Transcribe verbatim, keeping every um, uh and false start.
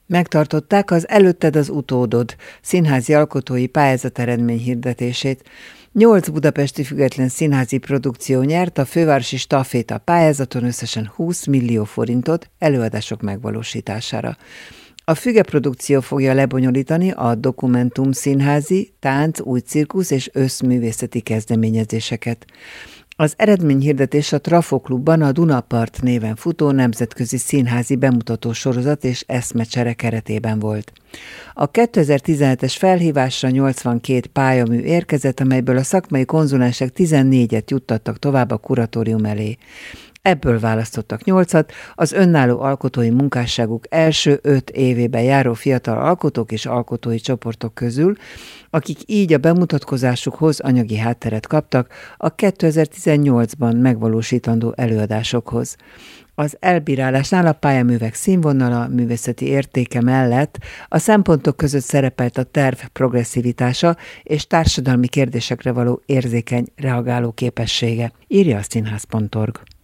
Megtartották az Előtted az utódod színházi alkotói pályázat eredményhirdetését. Nyolc budapesti független színházi produkció nyert a fővárosi staféta pályázaton összesen húsz millió forintot előadások megvalósítására. A Füge produkció fogja lebonyolítani a dokumentum színházi, tánc, új cirkusz és összművészeti kezdeményezéseket. Az eredményhirdetés a Trafo Klubban a Dunapart néven futó nemzetközi színházi bemutató sorozat és eszmecsere keretében volt. A kétezer-tizenhetes felhívásra nyolcvankét pályamű érkezett, amelyből a szakmai konzulensek tizennégyet juttattak tovább a kuratórium elé. Ebből választottak nyolcat, az önálló alkotói munkásságuk első öt évében járó fiatal alkotók és alkotói csoportok közül, akik így a bemutatkozásukhoz anyagi hátteret kaptak a kétezer-tizennyolcban megvalósítandó előadásokhoz. Az elbírálásnál a pályaművek színvonala, művészeti értéke mellett a szempontok között szerepelt a terv progresszivitása és társadalmi kérdésekre való érzékeny reagáló képessége, írja a színház pont org.